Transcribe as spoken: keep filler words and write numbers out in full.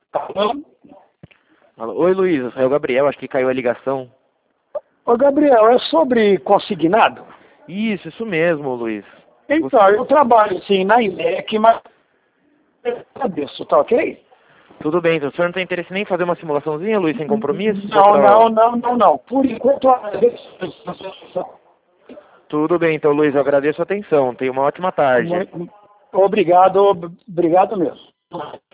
Alô? Oi, Luiz, é o Gabriel, acho que caiu a ligação. Ô, Gabriel, é sobre consignado? Isso, isso mesmo, Luiz. Então, Você... eu trabalho, sim, na I M E C, mas... Agradeço, tá ok? Tudo bem, então o senhor não tem interesse nem em fazer uma simulaçãozinha, Luiz, sem compromisso? Não, pra... não, não, não, não. Por enquanto, eu agradeço. Tudo bem, então, Luiz, eu agradeço a atenção. Tenha uma ótima tarde. Obrigado, obrigado mesmo.